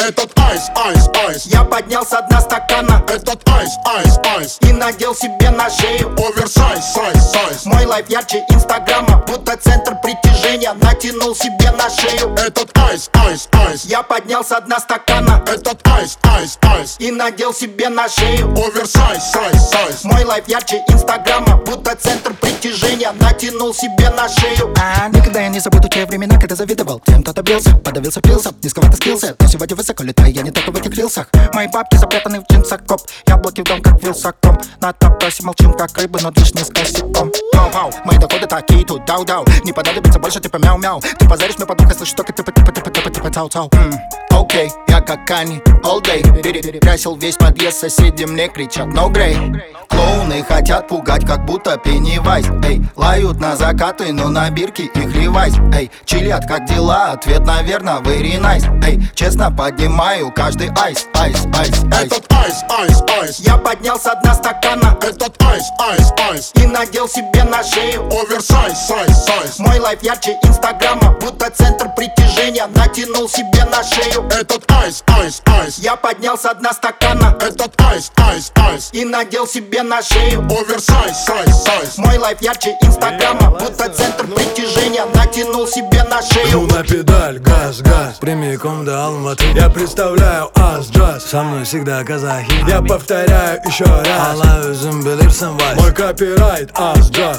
Этот айс, айс, айс. Я поднял со дна стакана Этот айс, айс, айс. и надел себе на шею Оверсайз, сайз, сайз. мой лайф ярче инстаграма, будто центр притяжения. Натянул себе на шею Этот айс, айс, айс. я поднял со дна стакана Этот айс, айс, айс. и надел себе на шею Оверсайз, сайз, сайз. мой лайф ярче инстаграма, будто центр притяжения. Натянул себе на шею. Никогда я не забуду те времена, когда завидовал тем, кто добился. Подавился, пился, низковато скился. Но сегодня высоко летаю, я не только в этих рилсах. Мои бабки запрятаны в джинсах, коп. Яблоки в дом, как вилсаком. На топосе молчим, как рыбы, но лишь не с косяком. Вау, мои доходы такие тут, дау-дау. Не понадобится больше, типа мяу-мяу. Ты позаришь мне подруга, слышишь только типа цау-цау. Окей, я как Кани, all day. Перекрасил весь подъезд, соседи мне кричат no grey. Клоуны хотят пугать, как будто Пеннивайз. Эй, лают на закаты, но на бирке их ревайз. Эй, чилят, как дела? Ответ, наверно, very nice. Эй, честно поднимаю каждый айс, айс, айс, айс. Этот айс, айс, айс. Я поднял со дна стакана Этот айс, айс, айс. и надел себе на шею Оверсайз, сайз, сайз. мой лайф ярче инстаграма, будто центр притяжения. Натянул себе на шею Этот айс, айс, айс. я поднял со дна стакана Этот айс, айс, айс. и надел себе на шею Оверсайз, сайз, сайз. мой лайф ярче инстаграма, будто центр притяжения. Натянул себе на шею. Жму на педаль, газ, газ, прямиком до Алматы. Я представляю ас-джаз, со мной всегда казахи. Я повторяю еще раз, алла өзім білірсің вайс. Мой копирайт ас-джаз.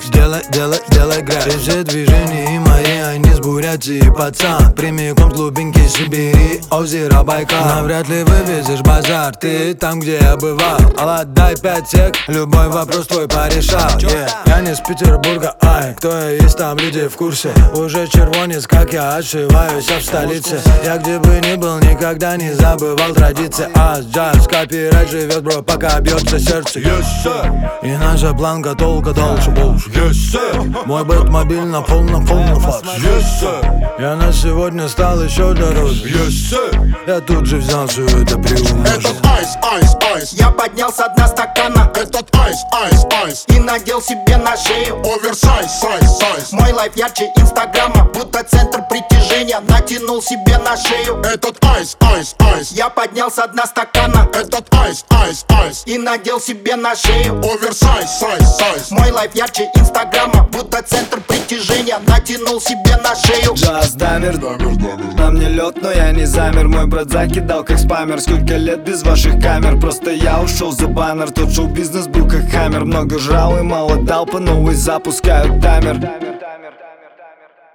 Делай грязь. Все движения мои, они с Бурятии, пацан. Прямиком с глубинки Сибири, озеро Байкал. Навряд ли вывезешь базар, ты там, где я бывал. Алла, дай 5 сек, любой вопрос твой порешал. Я не с Петербурга, ай, кто я есть, там люди в курсе. Уже червонец, как я отшиваюсь, в столице. Я где бы ни был, никогда не забывал традиции. Ас-джаз, копирайт живет, бро, пока бьется сердце. Yes, sir. И наша планка долго дальше больше. Yes, sir. Мой бэт-мобиль на полном фарш. Yes, sir. Я на сегодня стал еще дороже. Yes, sir. Я тут же взял все это приумножить. Этот айс, айс, айс. Я поднял со дна стакана Этот айс, айс, айс. и надел себе на шею Оверсайз, сайз, сайз. мой лайф ярче инстаграма, будто центр притяжения. Натянул себе на шею Этот айс, айс, айс. я поднял со дна стакана Этот айс, айс, айс. и надел себе на шею Оверсайз, сайз, сайз. мой лайф ярче инстаграма, будто центр притяжения. Натянул себе на шею. Джаз дамер, на мне лед, но я не замер. Мой брат закидал как спамер. Сколько лет без ваших камер, просто я ушел за баннер. Тот шоу-бизнес был как хаммер. Много жрал и мало дал, по новой запускают таймер.